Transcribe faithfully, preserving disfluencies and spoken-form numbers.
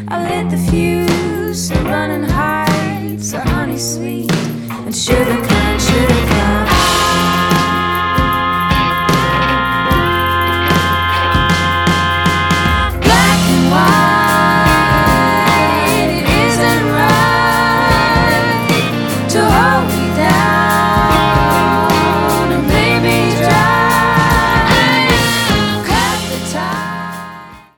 I lit the fuse, so running heights are honey sweet and sugar kind, sugar